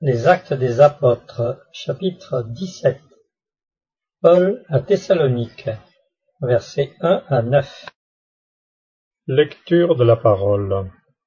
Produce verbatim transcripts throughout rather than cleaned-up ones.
Les Actes des Apôtres, chapitre dix-sept. Paul à Thessalonique, versets un à neuf. Lecture de la parole.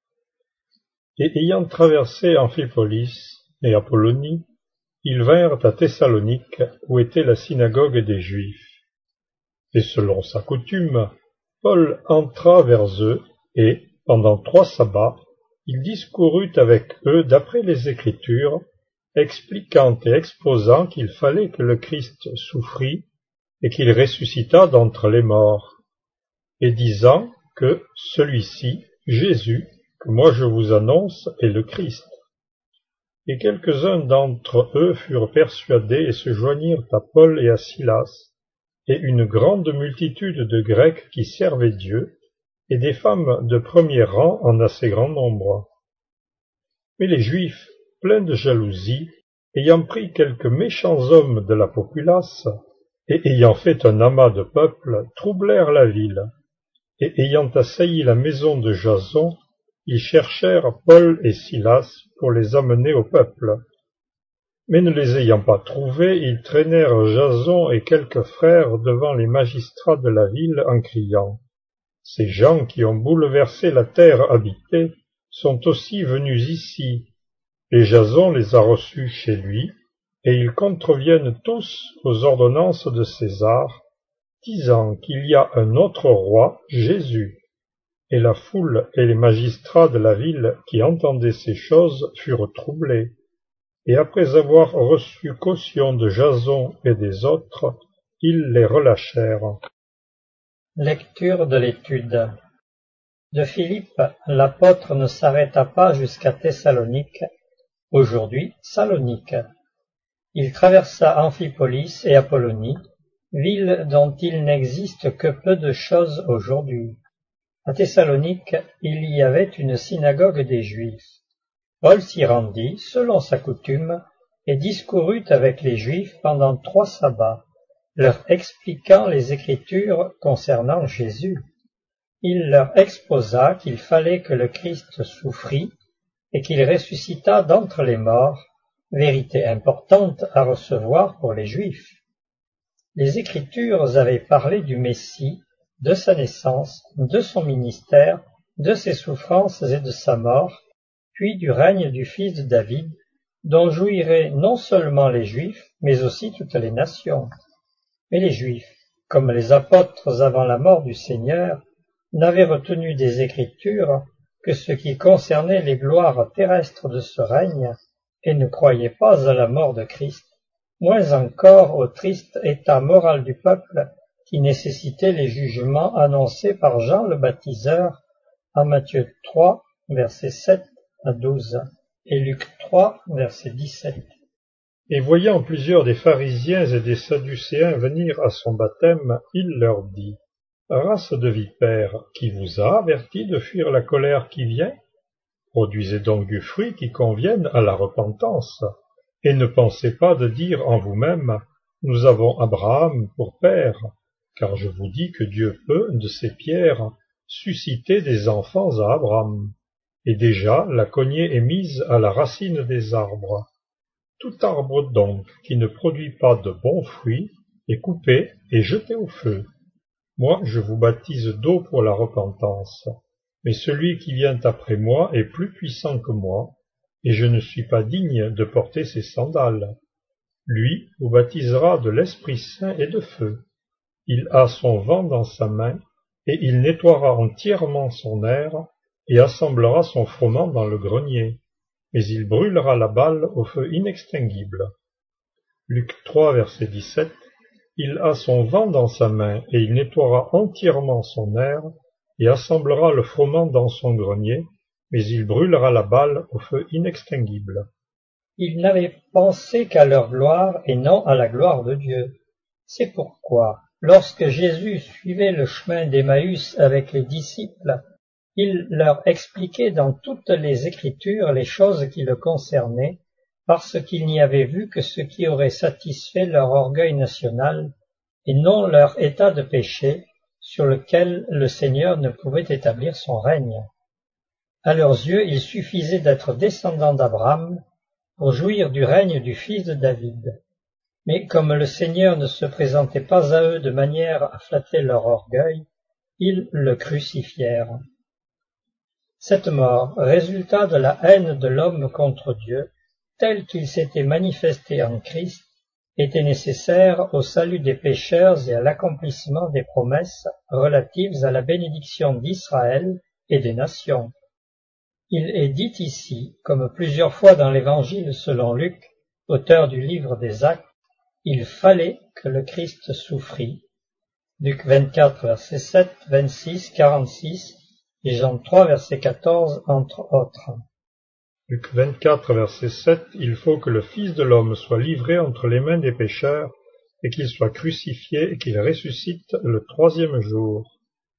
Et ayant traversé Amphipolis et Apollonie, ils vinrent à Thessalonique, où était la synagogue des Juifs. Et selon sa coutume, Paul entra vers eux, et, pendant trois sabbats, il discourut avec eux d'après les Écritures, expliquant et exposant qu'il fallait que le Christ souffrit, et qu'il ressuscitât d'entre les morts, et disant que celui-ci, Jésus, que moi je vous annonce, est le Christ. Et quelques-uns d'entre eux furent persuadés et se joignirent à Paul et à Silas, et une grande multitude de Grecs qui servaient Dieu, et des femmes de premier rang en assez grand nombre. Mais les Juifs, pleins de jalousie, ayant pris quelques méchants hommes de la populace, et ayant fait un amas de peuple, troublèrent la ville, et ayant assailli la maison de Jason, ils cherchèrent Paul et Silas pour les amener au peuple. Mais ne les ayant pas trouvés, ils traînèrent Jason et quelques frères devant les magistrats de la ville en criant « Ces gens qui ont bouleversé la terre habitée sont aussi venus ici. » Et Jason les a reçus chez lui, et ils contreviennent tous aux ordonnances de César, disant qu'il y a un autre roi, Jésus. Et la foule et les magistrats de la ville qui entendaient ces choses furent troublés. Et après avoir reçu caution de Jason et des autres, ils les relâchèrent. Lecture de l'étude. De Philippe, l'apôtre ne s'arrêta pas jusqu'à Thessalonique, aujourd'hui Salonique. Il traversa Amphipolis et Apollonie, villes dont il n'existe que peu de choses aujourd'hui. À Thessalonique, il y avait une synagogue des Juifs. Paul s'y rendit, selon sa coutume, et discourut avec les Juifs pendant trois sabbats, leur expliquant les Écritures concernant Jésus. Il leur exposa qu'il fallait que le Christ souffrit et qu'il ressuscitât d'entre les morts, vérité importante à recevoir pour les Juifs. Les Écritures avaient parlé du Messie, de sa naissance, de son ministère, de ses souffrances et de sa mort, puis du règne du fils de David, dont jouiraient non seulement les Juifs, mais aussi toutes les nations. Mais les Juifs, comme les apôtres avant la mort du Seigneur, n'avaient retenu des Écritures que ce qui concernait les gloires terrestres de ce règne, et ne croyaient pas à la mort de Christ, moins encore au triste état moral du peuple qui nécessitait les jugements annoncés par Jean le baptiseur à Matthieu trois, versets sept à douze, et Luc trois, verset dix-sept. Et voyant plusieurs des pharisiens et des sadducéens venir à son baptême, il leur dit « Race de vipères, qui vous a averti de fuir la colère qui vient? Produisez donc du fruit qui convienne à la repentance, et ne pensez pas de dire en vous-même « Nous avons Abraham pour père », car je vous dis que Dieu peut, de ces pierres, susciter des enfants à Abraham. Et déjà la cognée est mise à la racine des arbres. Tout arbre donc qui ne produit pas de bons fruits est coupé et jeté au feu. Moi je vous baptise d'eau pour la repentance, mais celui qui vient après moi est plus puissant que moi, et je ne suis pas digne de porter ses sandales. Lui vous baptisera de l'Esprit Saint et de feu. Il a son vent dans sa main, et il nettoiera entièrement son aire, et assemblera son froment dans le grenier, mais il brûlera la balle au feu inextinguible. Luc trois, verset dix-sept. Il a son vent dans sa main, et il nettoiera entièrement son aire, et assemblera le froment dans son grenier, mais il brûlera la balle au feu inextinguible. Ils n'avaient pensé qu'à leur gloire et non à la gloire de Dieu. C'est pourquoi, lorsque Jésus suivait le chemin d'Emmaüs avec les disciples, il leur expliquait dans toutes les Écritures les choses qui le concernaient, parce qu'ils n'y avaient vu que ce qui aurait satisfait leur orgueil national, et non leur état de péché, sur lequel le Seigneur ne pouvait établir son règne. À leurs yeux, il suffisait d'être descendant d'Abraham, pour jouir du règne du fils de David. Mais comme le Seigneur ne se présentait pas à eux de manière à flatter leur orgueil, ils le crucifièrent. Cette mort résulta de la haine de l'homme contre Dieu, tel qu'il s'était manifesté en Christ, était nécessaire au salut des pécheurs et à l'accomplissement des promesses relatives à la bénédiction d'Israël et des nations. Il est dit ici, comme plusieurs fois dans l'Évangile selon Luc, auteur du livre des Actes, il fallait que le Christ souffrît. Luc vingt-quatre, verset sept, vingt-six, quarante-six et Jean trois, verset quatorze, entre autres. Luc vingt-quatre, verset sept, il faut que le Fils de l'homme soit livré entre les mains des pécheurs, et qu'il soit crucifié et qu'il ressuscite le troisième jour.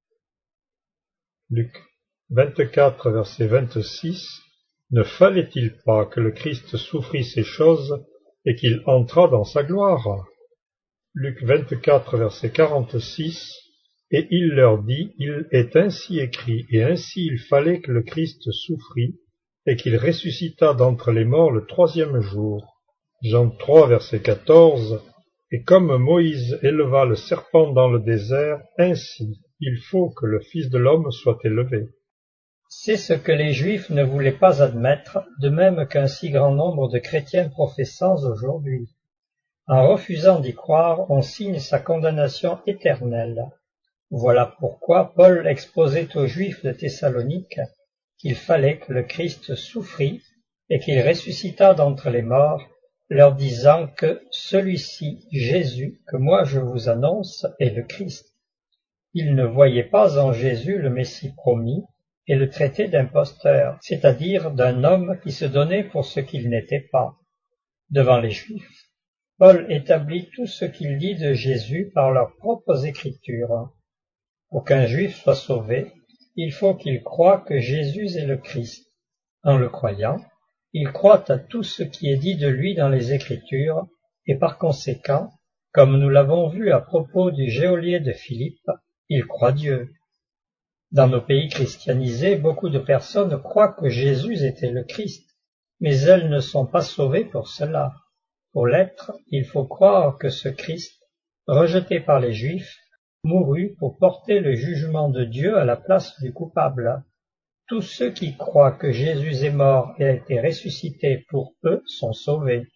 Luc vingt-quatre, verset vingt-six, ne fallait-il pas que le Christ souffrit ces choses et qu'il entrât dans sa gloire? Luc vingt-quatre, verset quarante-six, et il leur dit, il est ainsi écrit, et ainsi il fallait que le Christ souffrit, et qu'il ressuscita d'entre les morts le troisième jour. Jean trois, verset quatorze, et comme Moïse éleva le serpent dans le désert, ainsi il faut que le Fils de l'homme soit élevé. C'est ce que les Juifs ne voulaient pas admettre, de même qu'un si grand nombre de chrétiens professants aujourd'hui. En refusant d'y croire, on signe sa condamnation éternelle. Voilà pourquoi Paul exposait aux Juifs de Thessalonique qu'il fallait que le Christ souffrit et qu'il ressuscita d'entre les morts, leur disant que celui-ci, Jésus, que moi je vous annonce, est le Christ. Ils ne voyaient pas en Jésus le Messie promis et le traitaient d'imposteur, c'est-à-dire d'un homme qui se donnait pour ce qu'il n'était pas. Devant les Juifs, Paul établit tout ce qu'il dit de Jésus par leurs propres écritures. Pour qu'un Juif soit sauvé, il faut qu'il croie que Jésus est le Christ. En le croyant, il croit à tout ce qui est dit de lui dans les Écritures, et par conséquent, comme nous l'avons vu à propos du geôlier de Philippe, il croit Dieu. Dans nos pays christianisés, beaucoup de personnes croient que Jésus était le Christ, mais elles ne sont pas sauvées pour cela. Pour l'être, il faut croire que ce Christ, rejeté par les Juifs, mourut pour porter le jugement de Dieu à la place du coupable. Tous ceux qui croient que Jésus est mort et a été ressuscité pour eux sont sauvés.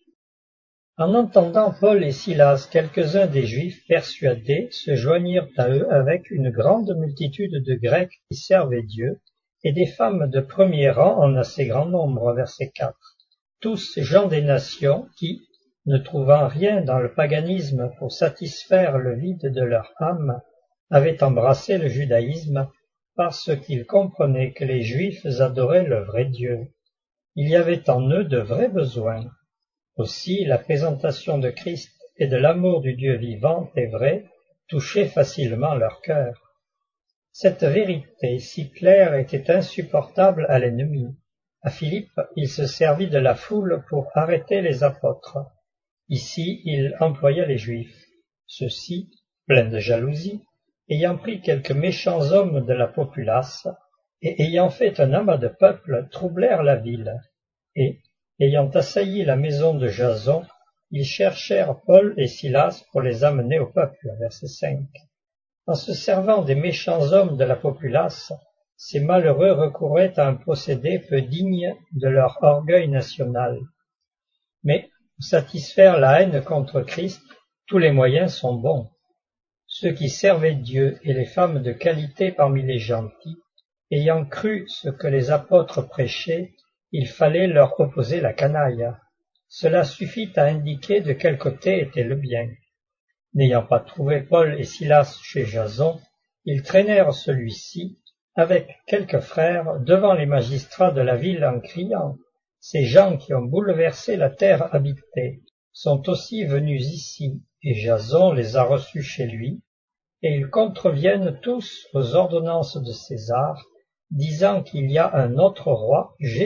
En entendant Paul et Silas, quelques-uns des Juifs persuadés se joignirent à eux avec une grande multitude de Grecs qui servaient Dieu et des femmes de premier rang en assez grand nombre, verset quatre. Tous gens des nations qui, ne trouvant rien dans le paganisme pour satisfaire le vide de leur âme, avaient embrassé le judaïsme parce qu'ils comprenaient que les Juifs adoraient le vrai Dieu. Il y avait en eux de vrais besoins. Aussi, la présentation de Christ et de l'amour du Dieu vivant et vrai touchait facilement leur cœur. Cette vérité si claire était insupportable à l'ennemi. À Philippe, il se servit de la foule pour arrêter les apôtres. Ici, il employa les Juifs. Ceux-ci, pleins de jalousie, ayant pris quelques méchants hommes de la populace, et ayant fait un amas de peuple, troublèrent la ville, et, ayant assailli la maison de Jason, ils cherchèrent Paul et Silas pour les amener au peuple. Verset cinq. En se servant des méchants hommes de la populace, ces malheureux recouraient à un procédé peu digne de leur orgueil national. Mais, pour satisfaire la haine contre Christ, tous les moyens sont bons. Ceux qui servaient Dieu et les femmes de qualité parmi les gentils, ayant cru ce que les apôtres prêchaient, il fallait leur opposer la canaille. Cela suffit à indiquer de quel côté était le bien. N'ayant pas trouvé Paul et Silas chez Jason, ils traînèrent celui-ci, avec quelques frères, devant les magistrats de la ville en criant « Ces gens qui ont bouleversé la terre habitée sont aussi venus ici, et Jason les a reçus chez lui, et ils contreviennent tous aux ordonnances de César, disant qu'il y a un autre roi, Jésus. »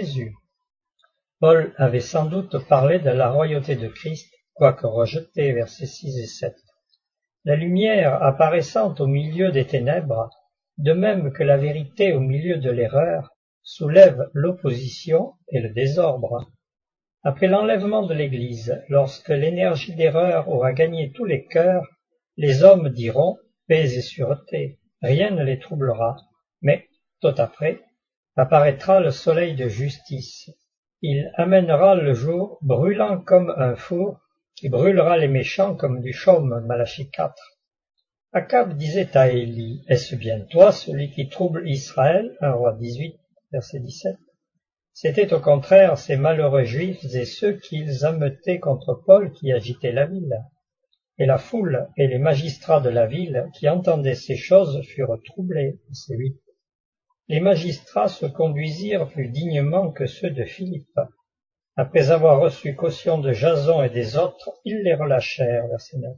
Paul avait sans doute parlé de la royauté de Christ, quoique rejeté, versets six et sept. La lumière apparaissant au milieu des ténèbres, de même que la vérité au milieu de l'erreur, soulève l'opposition et le désordre. Après l'enlèvement de l'Église, lorsque l'énergie d'erreur aura gagné tous les cœurs, les hommes diront « paix et sûreté », rien ne les troublera, mais, tôt après, apparaîtra le soleil de justice. Il amènera le jour brûlant comme un four, qui brûlera les méchants comme du chaume. Malachie quatre. Akab disait à Élie, « Est-ce bien toi, celui qui trouble Israël ?» un roi dix-huit, verset dix-sept. C'étaient au contraire ces malheureux Juifs et ceux qu'ils ameutaient contre Paul qui agitaient la ville. Et la foule et les magistrats de la ville qui entendaient ces choses furent troublés. Verset huit. Les magistrats se conduisirent plus dignement que ceux de Philippe. Après avoir reçu caution de Jason et des autres, ils les relâchèrent. Verset neuf.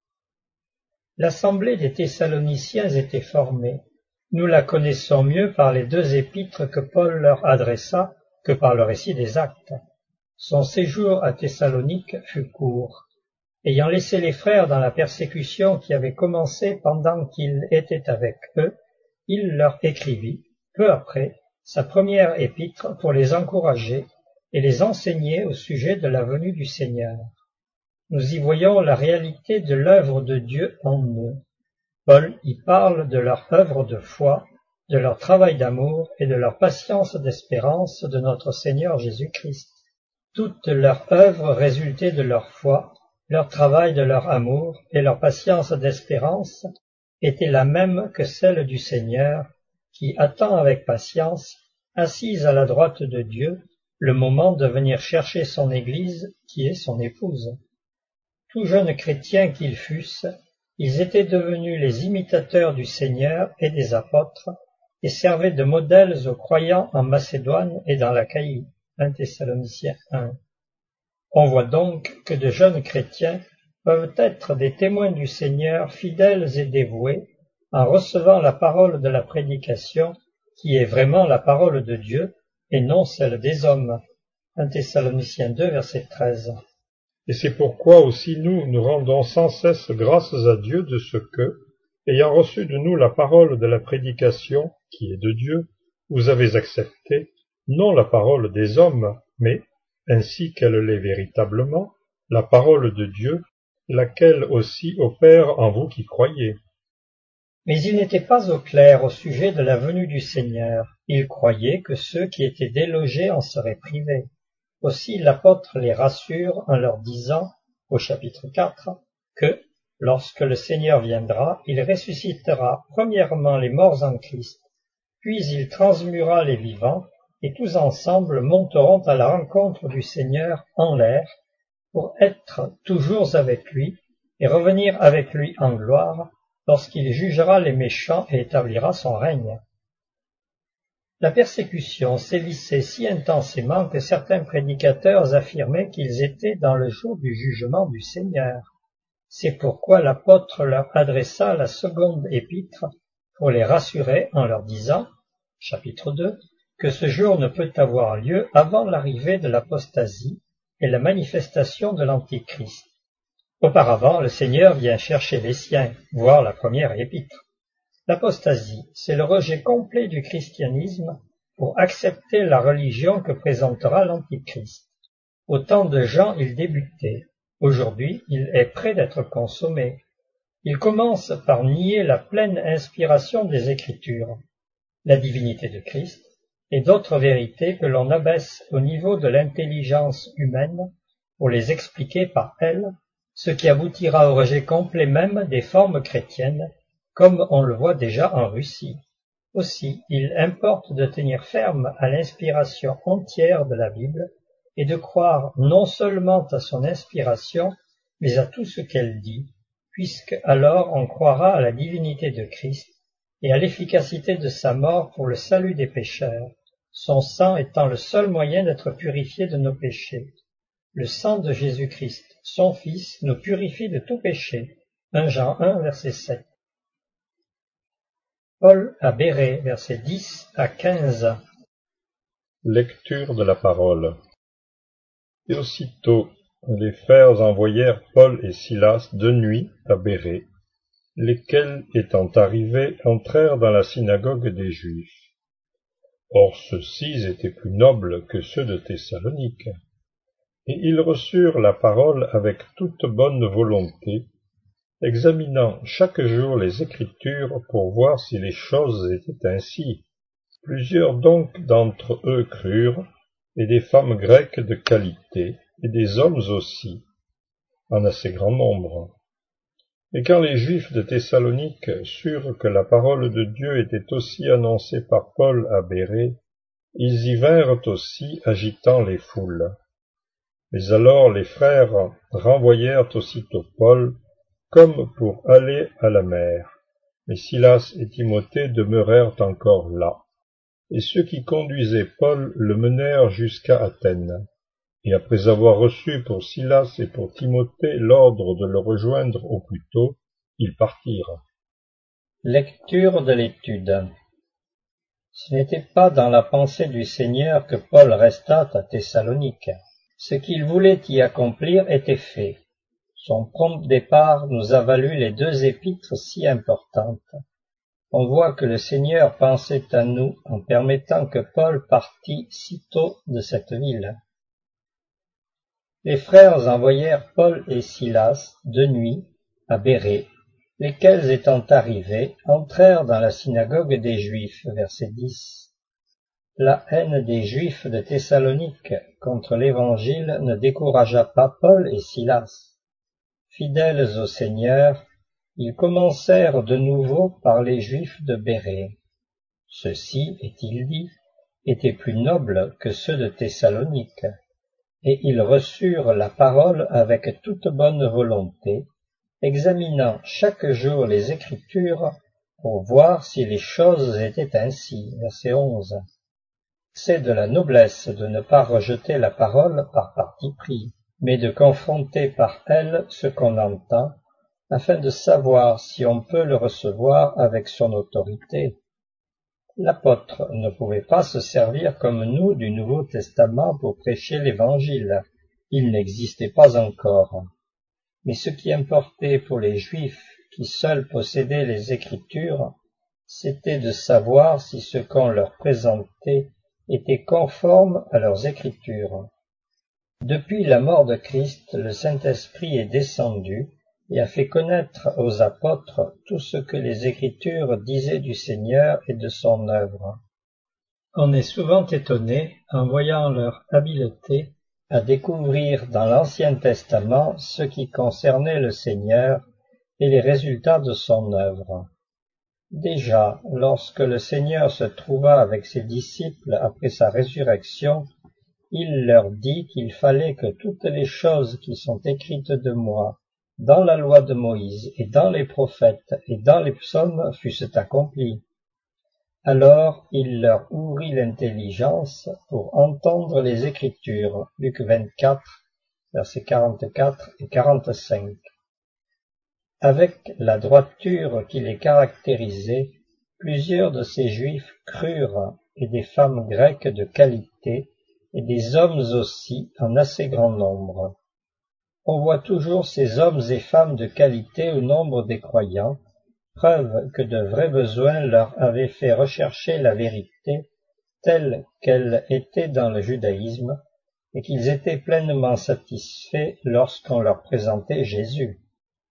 L'assemblée des Thessaloniciens était formée. Nous la connaissons mieux par les deux épîtres que Paul leur adressa que par le récit des actes. Son séjour à Thessalonique fut court. Ayant laissé les frères dans la persécution qui avait commencé pendant qu'il était avec eux, il leur écrivit, peu après, sa première épître pour les encourager et les enseigner au sujet de la venue du Seigneur. Nous y voyons la réalité de l'œuvre de Dieu en eux. Paul y parle de leur œuvre de foi, de leur travail d'amour et de leur patience d'espérance de notre Seigneur Jésus-Christ. Toute leur œuvre résultait de leur foi, leur travail de leur amour et leur patience d'espérance était la même que celle du Seigneur, qui attend avec patience, assise à la droite de Dieu, le moment de venir chercher son Église, qui est son épouse. Tout jeunes chrétiens qu'ils fussent, ils étaient devenus les imitateurs du Seigneur et des apôtres, et servaient de modèles aux croyants en Macédoine et dans l'Achaïe. un Thessaloniciens un. On voit donc que de jeunes chrétiens peuvent être des témoins du Seigneur fidèles et dévoués, en recevant la parole de la prédication, qui est vraiment la parole de Dieu, et non celle des hommes. un Thessaloniciens deux, verset treize. Et c'est pourquoi aussi nous nous rendons sans cesse grâces à Dieu de ce que, ayant reçu de nous la parole de la prédication, qui est de Dieu, vous avez accepté, non la parole des hommes, mais, ainsi qu'elle l'est véritablement, la parole de Dieu, laquelle aussi opère en vous qui croyez. Mais ils n'étaient pas au clair au sujet de la venue du Seigneur. Ils croyaient que ceux qui étaient délogés en seraient privés. Aussi l'apôtre les rassure en leur disant, au chapitre quatre, que, lorsque le Seigneur viendra, il ressuscitera premièrement les morts en Christ, puis il transmuera les vivants, et tous ensemble monteront à la rencontre du Seigneur en l'air, pour être toujours avec lui, et revenir avec lui en gloire, lorsqu'il jugera les méchants et établira son règne. La persécution sévissait si intensément que certains prédicateurs affirmaient qu'ils étaient dans le jour du jugement du Seigneur. C'est pourquoi l'apôtre leur adressa la seconde épître pour les rassurer en leur disant, chapitre deux, que ce jour ne peut avoir lieu avant l'arrivée de l'apostasie et la manifestation de l'Antichrist. Auparavant, le Seigneur vient chercher les siens, voir la première épître. L'apostasie, c'est le rejet complet du christianisme pour accepter la religion que présentera l'Antichrist. Au temps de Jean, il débutait. Aujourd'hui, il est près d'être consommé. Il commence par nier la pleine inspiration des Écritures, la divinité de Christ, et d'autres vérités que l'on abaisse au niveau de l'intelligence humaine pour les expliquer par elle, ce qui aboutira au rejet complet même des formes chrétiennes, comme on le voit déjà en Russie. Aussi, il importe de tenir ferme à l'inspiration entière de la Bible et de croire non seulement à son inspiration, mais à tout ce qu'elle dit, puisque alors on croira à la divinité de Christ et à l'efficacité de sa mort pour le salut des pécheurs, son sang étant le seul moyen d'être purifié de nos péchés. Le sang de Jésus-Christ, son Fils, nous purifie de tout péché. un Jean un, verset sept. Paul à Bérée, versets dix à quinze. Lecture de la parole. Et aussitôt, les frères envoyèrent Paul et Silas de nuit à Bérée, lesquels, étant arrivés, entrèrent dans la synagogue des Juifs. Or ceux-ci étaient plus nobles que ceux de Thessalonique. Et ils reçurent la parole avec toute bonne volonté, examinant chaque jour les Écritures pour voir si les choses étaient ainsi. Plusieurs donc d'entre eux crurent, et des femmes grecques de qualité, et des hommes aussi, en assez grand nombre. Et quand les Juifs de Thessalonique surent que la parole de Dieu était aussi annoncée par Paul à Bérée, ils y vinrent aussi, agitant les foules. Mais alors les frères renvoyèrent aussitôt Paul, comme pour aller à la mer. Mais Silas et Timothée demeurèrent encore là. Et ceux qui conduisaient Paul le menèrent jusqu'à Athènes. Et après avoir reçu pour Silas et pour Timothée l'ordre de le rejoindre au plus tôt, ils partirent. Lecture de l'étude. Ce n'était pas dans la pensée du Seigneur que Paul resta à Thessalonique. Ce qu'il voulait y accomplir était fait. Son prompt départ nous a valu les deux épîtres si importantes. On voit que le Seigneur pensait à nous en permettant que Paul partît si tôt de cette ville. Les frères envoyèrent Paul et Silas de nuit à Bérée, lesquels étant arrivés, entrèrent dans la synagogue des Juifs, verset dix. La haine des Juifs de Thessalonique contre l'Évangile ne découragea pas Paul et Silas. Fidèles au Seigneur, ils commencèrent de nouveau par les Juifs de Bérée. Ceux-ci, est-il dit, étaient plus nobles que ceux de Thessalonique, et ils reçurent la parole avec toute bonne volonté, examinant chaque jour les Écritures pour voir si les choses étaient ainsi. Verset onze. C'est de la noblesse de ne pas rejeter la parole par parti pris, mais de confronter par elle ce qu'on entend, afin de savoir si on peut le recevoir avec son autorité. L'apôtre ne pouvait pas se servir comme nous du Nouveau Testament pour prêcher l'Évangile. Il n'existait pas encore. Mais ce qui importait pour les Juifs, qui seuls possédaient les Écritures, c'était de savoir si ce qu'on leur présentait était conforme à leurs Écritures. Depuis la mort de Christ, le Saint-Esprit est descendu et a fait connaître aux apôtres tout ce que les Écritures disaient du Seigneur et de son œuvre. On est souvent étonné, en voyant leur habileté, à découvrir dans l'Ancien Testament ce qui concernait le Seigneur et les résultats de son œuvre. Déjà, lorsque le Seigneur se trouva avec ses disciples après sa résurrection, il leur dit qu'il fallait que toutes les choses qui sont écrites de moi, dans la loi de Moïse et dans les prophètes et dans les psaumes fussent accomplies. Alors il leur ouvrit l'intelligence pour entendre les Écritures. Luc vingt-quatre, versets quarante-quatre et quarante-cinq. Avec la droiture qui les caractérisait, plusieurs de ces Juifs crurent, et des femmes grecques de qualité, et des hommes aussi en assez grand nombre. On voit toujours ces hommes et femmes de qualité au nombre des croyants, preuve que de vrais besoins leur avaient fait rechercher la vérité telle qu'elle était dans le judaïsme, et qu'ils étaient pleinement satisfaits lorsqu'on leur présentait Jésus.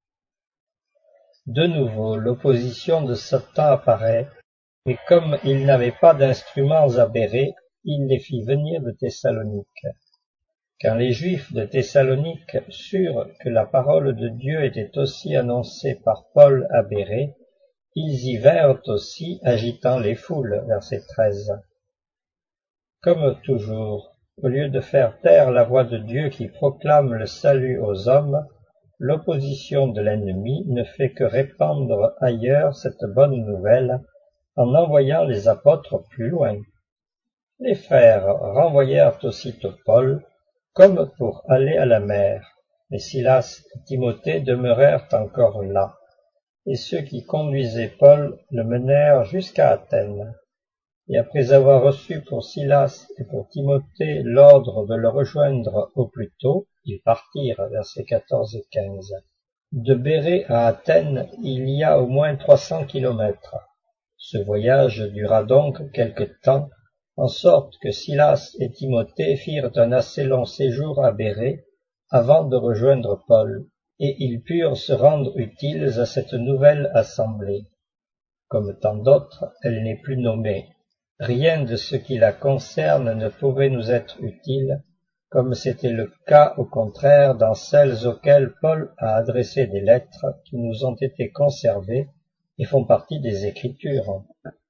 De nouveau, l'opposition de Satan apparaît, et comme il n'avait pas d'instruments à Bérée, il les fit venir de Thessalonique. Quand les Juifs de Thessalonique surent que la parole de Dieu était aussi annoncée par Paul à Bérée, ils y vinrent aussi, agitant les foules. Verset treize. Comme toujours, au lieu de faire taire la voix de Dieu qui proclame le salut aux hommes, l'opposition de l'ennemi ne fait que répandre ailleurs cette bonne nouvelle en envoyant les apôtres plus loin. Les frères renvoyèrent aussitôt Paul, comme pour aller à la mer, mais Silas et Timothée demeurèrent encore là, et ceux qui conduisaient Paul le menèrent jusqu'à Athènes. Et après avoir reçu pour Silas et pour Timothée l'ordre de le rejoindre au plus tôt, ils partirent, versets quatorze et quinze. De Bérée à Athènes, il y a au moins trois cents kilomètres. Ce voyage dura donc quelque temps, en sorte que Silas et Timothée firent un assez long séjour à Bérée avant de rejoindre Paul, et ils purent se rendre utiles à cette nouvelle assemblée. Comme tant d'autres, elle n'est plus nommée. Rien de ce qui la concerne ne pouvait nous être utile, comme c'était le cas au contraire dans celles auxquelles Paul a adressé des lettres qui nous ont été conservées et font partie des Écritures.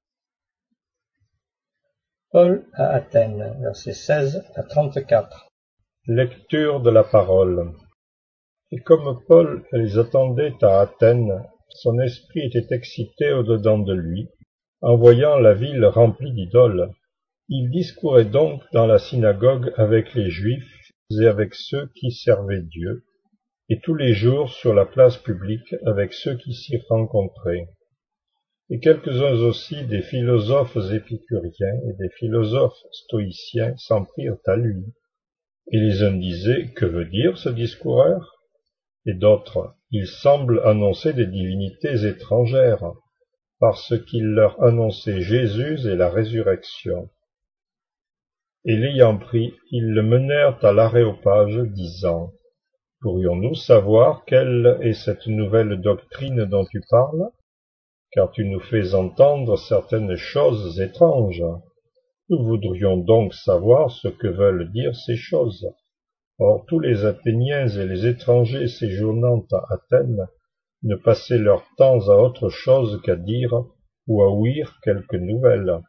Paul à Athènes, versets seize à trente-quatre. Lecture de la parole. Et comme Paul les attendait à Athènes, son esprit était excité au-dedans de lui, en voyant la ville remplie d'idoles. Il discourait donc dans la synagogue avec les Juifs et avec ceux qui servaient Dieu, et tous les jours sur la place publique avec ceux qui s'y rencontraient. Et quelques-uns aussi des philosophes épicuriens et des philosophes stoïciens s'en prirent à lui. Et les uns disaient, que veut dire ce discoureur? Et d'autres, il semble annoncer des divinités étrangères, parce qu'il leur annonçait Jésus et la résurrection. Et l'ayant pris, ils le menèrent à l'aréopage, disant, « Pourrions-nous savoir quelle est cette nouvelle doctrine dont tu parles? Car tu nous fais entendre certaines choses étranges. Nous voudrions donc savoir ce que veulent dire ces choses. » Or tous les Athéniens et les étrangers séjournant à Athènes ne passaient leur temps à autre chose qu'à dire ou à ouïr quelques nouvelles.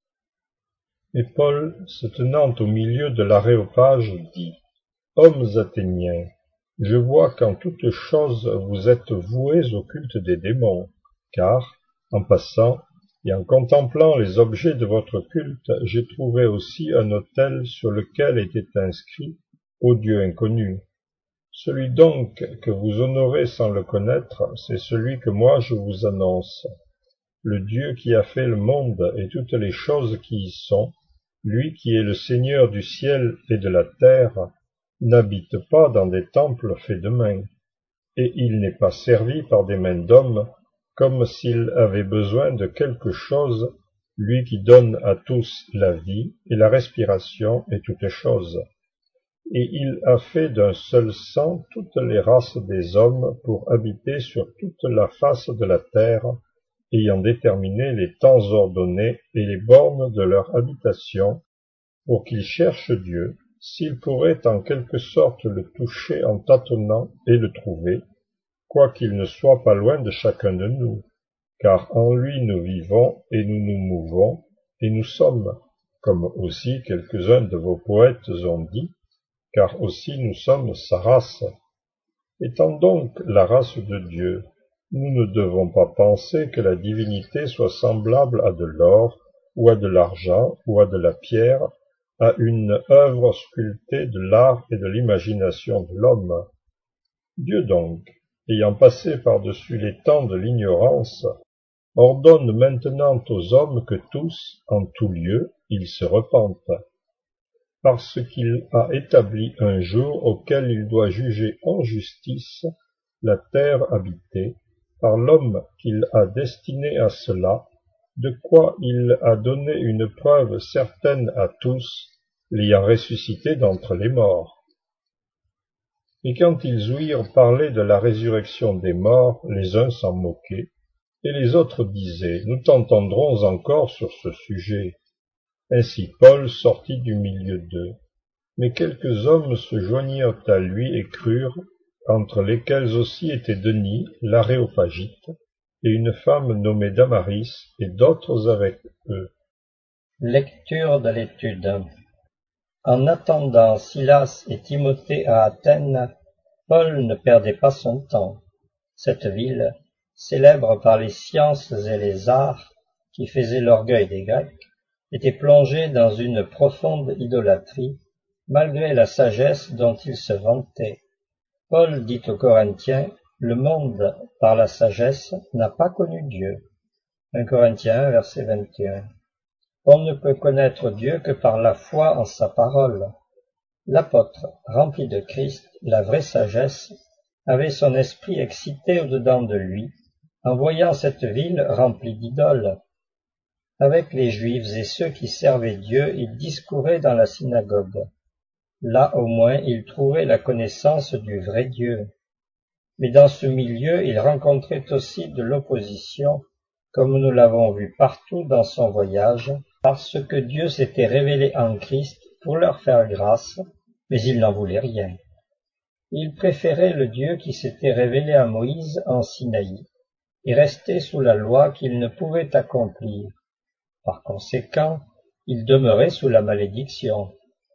Et Paul, se tenant au milieu de l'aréopage, dit, « Hommes athéniens, je vois qu'en toutes choses vous êtes voués au culte des démons, car, en passant et en contemplant les objets de votre culte, j'ai trouvé aussi un autel sur lequel était inscrit « Ô Dieu inconnu ». Celui donc que vous honorez sans le connaître, c'est celui que moi je vous annonce. Le Dieu qui a fait le monde et toutes les choses qui y sont, lui qui est le Seigneur du ciel et de la terre, n'habite pas dans des temples faits de mains, et il n'est pas servi par des mains d'hommes, comme s'il avait besoin de quelque chose, lui qui donne à tous la vie et la respiration et toutes choses. Et il a fait d'un seul sang toutes les races des hommes pour habiter sur toute la face de la terre, ayant déterminé les temps ordonnés et les bornes de leur habitation, pour qu'ils cherchent Dieu, s'ils pourraient en quelque sorte le toucher en tâtonnant et le trouver, quoiqu'il ne soit pas loin de chacun de nous, car en lui nous vivons et nous nous mouvons et nous sommes, comme aussi quelques-uns de vos poètes ont dit, car aussi nous sommes sa race. Étant donc la race de Dieu, nous ne devons pas penser que la divinité soit semblable à de l'or, ou à de l'argent, ou à de la pierre, à une œuvre sculptée de l'art et de l'imagination de l'homme. Dieu donc, ayant passé par-dessus les temps de l'ignorance, ordonne maintenant aux hommes que tous, en tout lieu, ils se repentent, parce qu'il a établi un jour auquel il doit juger en justice la terre habitée, par l'homme qu'il a destiné à cela, de quoi il a donné une preuve certaine à tous, l'ayant ressuscité d'entre les morts. Et quand ils ouïrent parler de la résurrection des morts, les uns s'en moquaient, et les autres disaient, « Nous t'entendrons encore sur ce sujet. » Ainsi Paul sortit du milieu d'eux. Mais quelques hommes se joignirent à lui et crurent, entre lesquels aussi étaient Denis, l'aréopagite, et une femme nommée Damaris, et d'autres avec eux. Lecture de l'étude. En attendant Silas et Timothée à Athènes, Paul ne perdait pas son temps. Cette ville, célèbre par les sciences et les arts, qui faisaient l'orgueil des Grecs, était plongée dans une profonde idolâtrie, malgré la sagesse dont il se vantait. Paul dit aux Corinthiens, « Le monde, par la sagesse, n'a pas connu Dieu. » un Corinthiens, verset vingt et un. On ne peut connaître Dieu que par la foi en sa parole. L'apôtre, rempli de Christ, la vraie sagesse, avait son esprit excité au-dedans de lui, en voyant cette ville remplie d'idoles. Avec les Juifs et ceux qui servaient Dieu, il discourait dans la synagogue. Là au moins il trouvait la connaissance du vrai Dieu. Mais dans ce milieu il rencontrait aussi de l'opposition, comme nous l'avons vu partout dans son voyage, parce que Dieu s'était révélé en Christ pour leur faire grâce, mais ils n'en voulaient rien. Ils préféraient le Dieu qui s'était révélé à Moïse en Sinaï, et restaient sous la loi qu'ils ne pouvaient accomplir. Par conséquent, ils demeuraient sous la malédiction.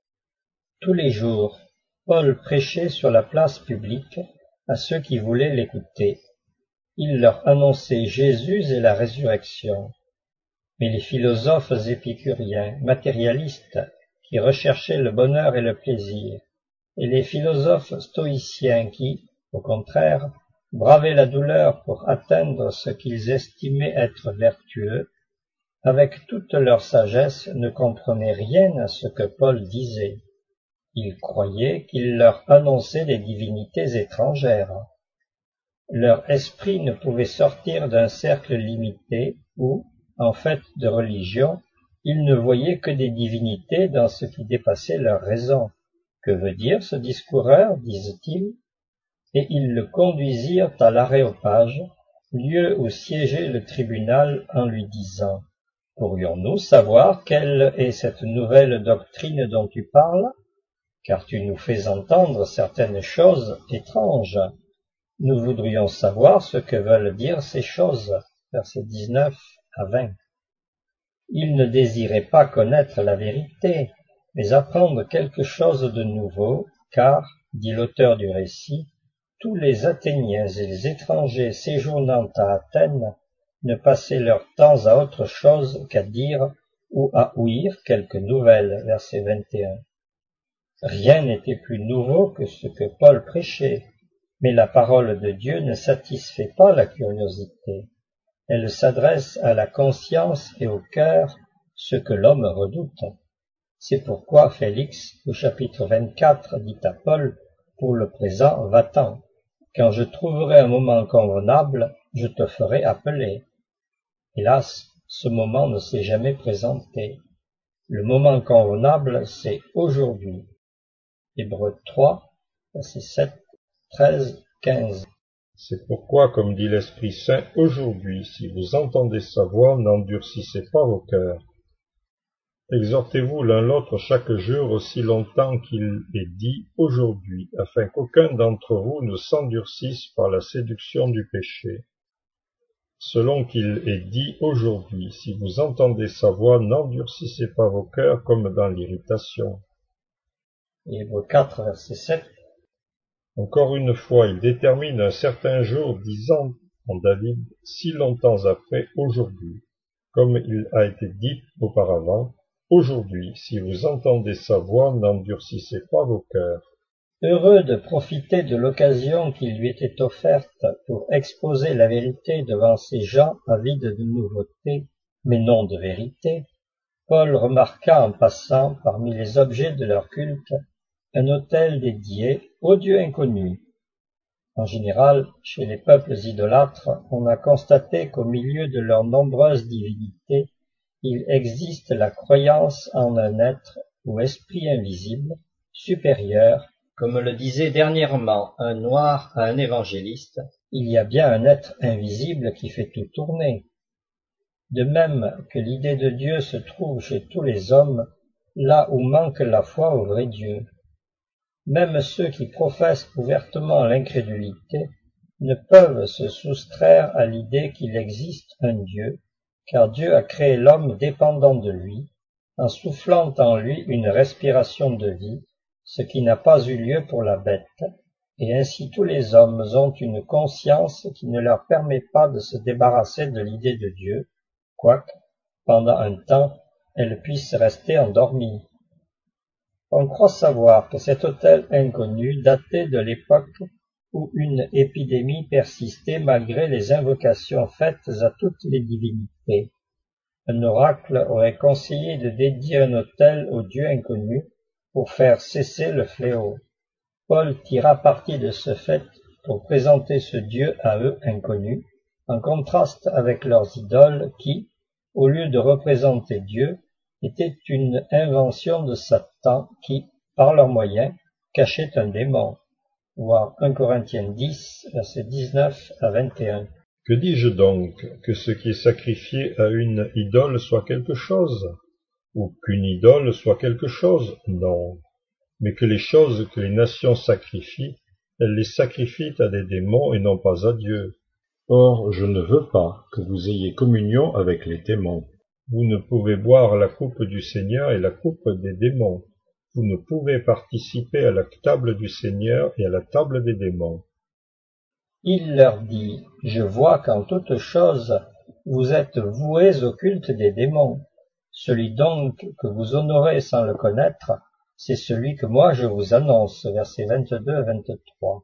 Tous les jours, Paul prêchait sur la place publique à ceux qui voulaient l'écouter. Il leur annonçait Jésus et la résurrection. Mais les philosophes épicuriens, matérialistes, qui recherchaient le bonheur et le plaisir, et les philosophes stoïciens qui, au contraire, bravaient la douleur pour atteindre ce qu'ils estimaient être vertueux, avec toute leur sagesse ne comprenaient rien à ce que Paul disait. Ils croyaient qu'il leur annonçait des divinités étrangères. Leur esprit ne pouvait sortir d'un cercle limité où, en fait de religion, ils ne voyaient que des divinités dans ce qui dépassait leur raison. Que veut dire ce discoureur, disent-ils? Et ils le conduisirent à l'Aréopage, lieu où siégeait le tribunal, en lui disant « Pourrions-nous savoir quelle est cette nouvelle doctrine dont tu parles? Car tu nous fais entendre certaines choses étranges. Nous voudrions savoir ce que veulent dire ces choses. » Versets dix-neuf à vingt. Ils ne désiraient pas connaître la vérité, mais apprendre quelque chose de nouveau, car, dit l'auteur du récit, tous les Athéniens et les étrangers séjournant à Athènes ne passaient leur temps à autre chose qu'à dire ou à ouïr quelques nouvelles. Verset vingt et un. Rien n'était plus nouveau que ce que Paul prêchait, mais la parole de Dieu ne satisfait pas la curiosité. Elle s'adresse à la conscience et au cœur, ce que l'homme redoute. C'est pourquoi Félix, au chapitre vingt-quatre, dit à Paul, pour le présent, va-t'en. Quand je trouverai un moment convenable, je te ferai appeler. Hélas, ce moment ne s'est jamais présenté. Le moment convenable, c'est aujourd'hui. Hébreux trois, versets sept, treize, quinze. C'est pourquoi, comme dit l'Esprit Saint, aujourd'hui, si vous entendez sa voix, n'endurcissez pas vos cœurs. Exhortez-vous l'un l'autre chaque jour aussi longtemps qu'il est dit aujourd'hui, afin qu'aucun d'entre vous ne s'endurcisse par la séduction du péché. Selon qu'il est dit aujourd'hui, si vous entendez sa voix, n'endurcissez pas vos cœurs comme dans l'irritation. Hébreux quatre, verset sept. Encore une fois, il détermine un certain jour, disant en David, si longtemps après, aujourd'hui, comme il a été dit auparavant, aujourd'hui, si vous entendez sa voix, n'endurcissez pas vos cœurs. Heureux de profiter de l'occasion qui lui était offerte pour exposer la vérité devant ces gens avides de nouveautés, mais non de vérité, Paul remarqua en passant parmi les objets de leur culte un autel dédié au Dieu inconnu. En général, chez les peuples idolâtres, on a constaté qu'au milieu de leurs nombreuses divinités, il existe la croyance en un être ou esprit invisible, supérieur, comme le disait dernièrement un noir à un évangéliste, il y a bien un être invisible qui fait tout tourner. De même que l'idée de Dieu se trouve chez tous les hommes, là où manque la foi au vrai Dieu. Même ceux qui professent ouvertement l'incrédulité ne peuvent se soustraire à l'idée qu'il existe un Dieu, car Dieu a créé l'homme dépendant de lui, en soufflant en lui une respiration de vie, ce qui n'a pas eu lieu pour la bête, et ainsi tous les hommes ont une conscience qui ne leur permet pas de se débarrasser de l'idée de Dieu, quoique, pendant un temps, elle puisse rester endormie. On croit savoir que cet autel inconnu datait de l'époque où une épidémie persistait malgré les invocations faites à toutes les divinités. Un oracle aurait conseillé de dédier un autel au Dieu inconnu pour faire cesser le fléau. Paul tira parti de ce fait pour présenter ce Dieu à eux inconnu, en contraste avec leurs idoles qui, au lieu de représenter Dieu, était une invention de Satan qui, par leurs moyens, cachait un démon. Voir un Corinthiens dix, versets dix-neuf à vingt et un. Que dis-je donc? Que ce qui est sacrifié à une idole soit quelque chose? Ou qu'une idole soit quelque chose? Non. Mais que les choses que les nations sacrifient, elles les sacrifient à des démons et non pas à Dieu. Or, je ne veux pas que vous ayez communion avec les démons. Vous ne pouvez boire la coupe du Seigneur et la coupe des démons. Vous ne pouvez participer à la table du Seigneur et à la table des démons. Il leur dit, je vois qu'en toutes choses, vous êtes voués au culte des démons. Celui donc que vous honorez sans le connaître, c'est celui que moi je vous annonce. Versets vingt-deux à vingt-trois.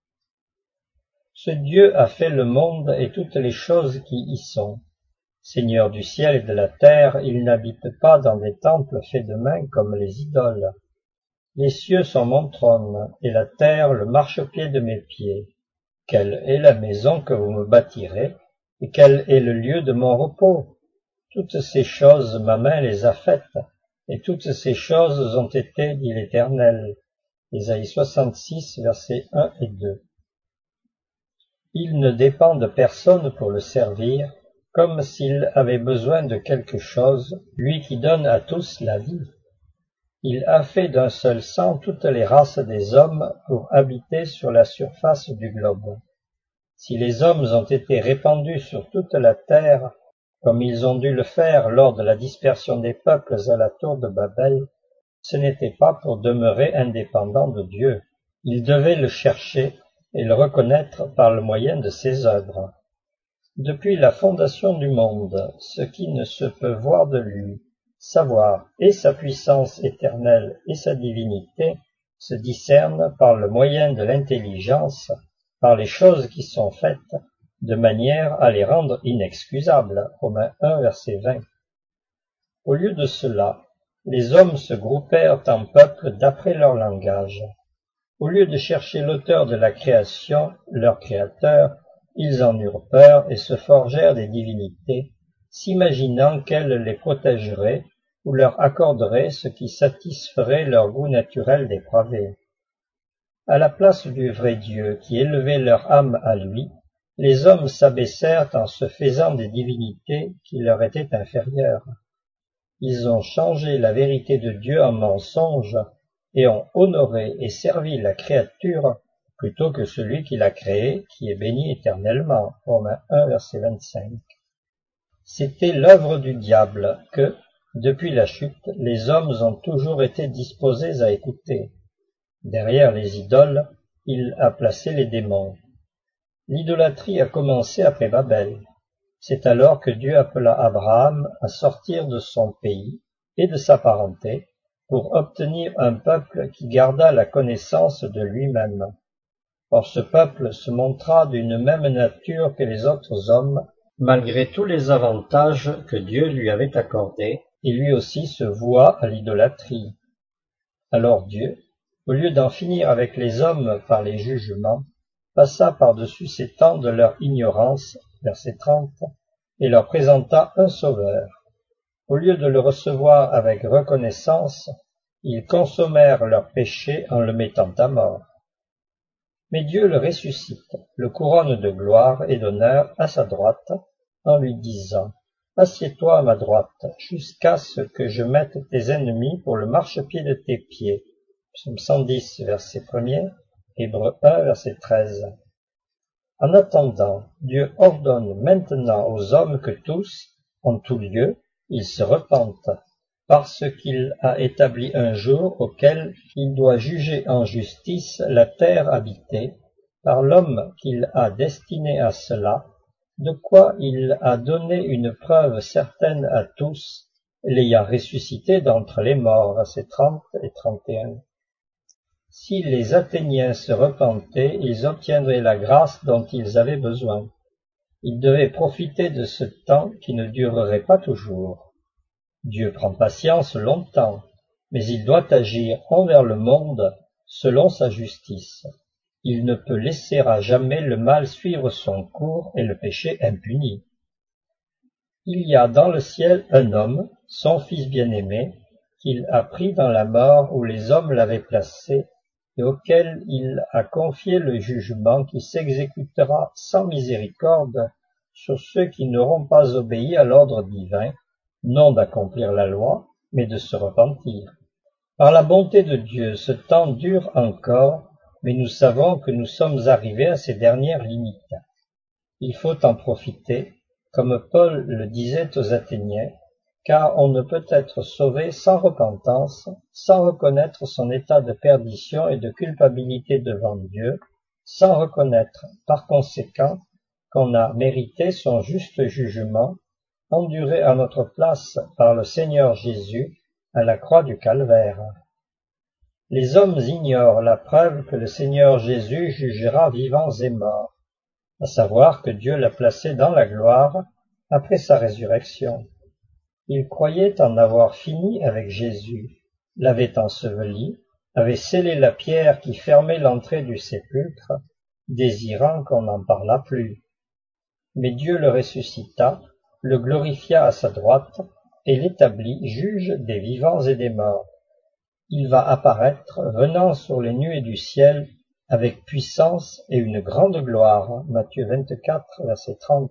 Ce Dieu a fait le monde et toutes les choses qui y sont. Seigneur du ciel et de la terre, il n'habite pas dans des temples faits de main comme les idoles. Les cieux sont mon trône, et la terre le marchepied de mes pieds. Quelle est la maison que vous me bâtirez, et quel est le lieu de mon repos? Toutes ces choses ma main les a faites, et toutes ces choses ont été, dit l'Éternel. Ésaïe soixante-six, versets un et deux. Il ne dépend de personne pour le servir, comme s'il avait besoin de quelque chose, lui qui donne à tous la vie. Il a fait d'un seul sang toutes les races des hommes pour habiter sur la surface du globe. Si les hommes ont été répandus sur toute la terre, comme ils ont dû le faire lors de la dispersion des peuples à la tour de Babel, ce n'était pas pour demeurer indépendants de Dieu. Ils devaient le chercher et le reconnaître par le moyen de ses œuvres. Depuis la fondation du monde, ce qui ne se peut voir de lui, savoir et sa puissance éternelle et sa divinité, se discernent par le moyen de l'intelligence, par les choses qui sont faites, de manière à les rendre inexcusables. Romains un, verset vingt. Au lieu de cela, les hommes se groupèrent en peuples d'après leur langage. Au lieu de chercher l'auteur de la création, leur créateur, ils en eurent peur et se forgèrent des divinités, s'imaginant qu'elles les protégeraient ou leur accorderaient ce qui satisferait leur goût naturel dépravé. À la place du vrai Dieu qui élevait leur âme à lui, les hommes s'abaissèrent en se faisant des divinités qui leur étaient inférieures. Ils ont changé la vérité de Dieu en mensonge et ont honoré et servi la créature plutôt que celui qui l'a créée, qui est béni éternellement. Romains un, verset vingt-cinq. C'était l'œuvre du diable que, depuis la chute, les hommes ont toujours été disposés à écouter. Derrière les idoles, il a placé les démons. L'idolâtrie a commencé après Babel. C'est alors que Dieu appela Abraham à sortir de son pays et de sa parenté pour obtenir un peuple qui gardât la connaissance de lui-même. Or ce peuple se montra d'une même nature que les autres hommes, malgré tous les avantages que Dieu lui avait accordés, et lui aussi se voua à l'idolâtrie. Alors Dieu, au lieu d'en finir avec les hommes par les jugements, passa par-dessus ces temps de leur ignorance, verset trente, et leur présenta un sauveur. Au lieu de le recevoir avec reconnaissance, ils consommèrent leur péché en le mettant à mort. Mais Dieu le ressuscite, le couronne de gloire et d'honneur à sa droite, en lui disant « Assieds-toi à ma droite, jusqu'à ce que je mette tes ennemis pour le marchepied de tes pieds. » Psaume cent dix, verset premier, Hébreux un, verset treize. En attendant, Dieu ordonne maintenant aux hommes que tous, en tout lieu, ils se repentent, parce qu'il a établi un jour auquel il doit juger en justice la terre habitée, par l'homme qu'il a destiné à cela, de quoi il a donné une preuve certaine à tous, l'ayant ressuscité d'entre les morts, versets trente et trente et un. Si les Athéniens se repentaient, ils obtiendraient la grâce dont ils avaient besoin. Ils devaient profiter de ce temps qui ne durerait pas toujours. Dieu prend patience longtemps, mais il doit agir envers le monde selon sa justice. Il ne peut laisser à jamais le mal suivre son cours et le péché impuni. Il y a dans le ciel un homme, son fils bien-aimé, qu'il a pris dans la mort où les hommes l'avaient placé, et auquel il a confié le jugement qui s'exécutera sans miséricorde sur ceux qui n'auront pas obéi à l'ordre divin, non d'accomplir la loi, mais de se repentir. Par la bonté de Dieu, ce temps dure encore, mais nous savons que nous sommes arrivés à ces dernières limites. Il faut en profiter, comme Paul le disait aux Athéniens, car on ne peut être sauvé sans repentance, sans reconnaître son état de perdition et de culpabilité devant Dieu, sans reconnaître, par conséquent, qu'on a mérité son juste jugement, enduré à notre place par le Seigneur Jésus à la croix du Calvaire. Les hommes ignorent la preuve que le Seigneur Jésus jugera vivants et morts, à savoir que Dieu l'a placé dans la gloire après sa résurrection. Ils croyaient en avoir fini avec Jésus, l'avaient enseveli, avaient scellé la pierre qui fermait l'entrée du sépulcre, désirant qu'on n'en parlât plus. Mais Dieu le ressuscita, le glorifia à sa droite, et l'établit juge des vivants et des morts. Il va apparaître, venant sur les nuées du ciel, avec puissance et une grande gloire. Matthieu vingt-quatre, verset trente.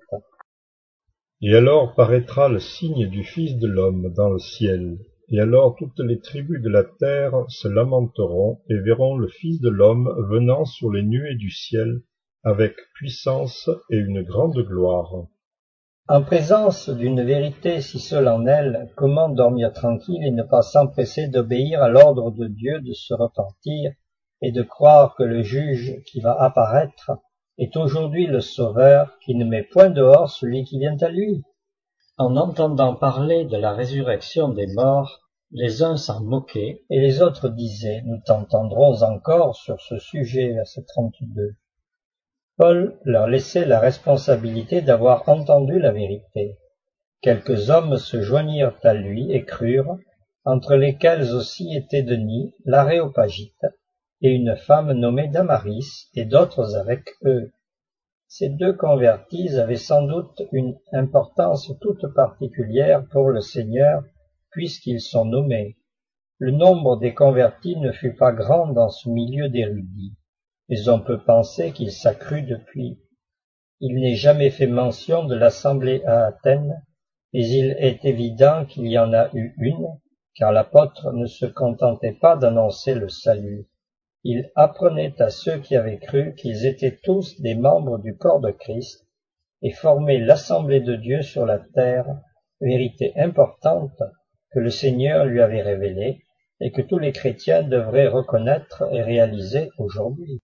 Et alors paraîtra le signe du Fils de l'homme dans le ciel, et alors toutes les tribus de la terre se lamenteront et verront le Fils de l'homme venant sur les nuées du ciel, avec puissance et une grande gloire. En présence d'une vérité si solennelle, comment dormir tranquille et ne pas s'empresser d'obéir à l'ordre de Dieu de se repentir et de croire que le juge qui va apparaître est aujourd'hui le Sauveur qui ne met point dehors celui qui vient à lui? En entendant parler de la résurrection des morts, les uns s'en moquaient et les autres disaient « Nous t'entendrons encore sur ce sujet » verset trente-deux. Paul leur laissait la responsabilité d'avoir entendu la vérité. Quelques hommes se joignirent à lui et crurent, entre lesquels aussi étaient Denis, l'Aréopagite, et une femme nommée Damaris, et d'autres avec eux. Ces deux convertis avaient sans doute une importance toute particulière pour le Seigneur, puisqu'ils sont nommés. Le nombre des convertis ne fut pas grand dans ce milieu d'érudits, mais on peut penser qu'il s'accrut depuis. Il n'est jamais fait mention de l'assemblée à Athènes, mais il est évident qu'il y en a eu une, car l'apôtre ne se contentait pas d'annoncer le salut. Il apprenait à ceux qui avaient cru qu'ils étaient tous des membres du corps de Christ et formaient l'assemblée de Dieu sur la terre, vérité importante que le Seigneur lui avait révélée et que tous les chrétiens devraient reconnaître et réaliser aujourd'hui.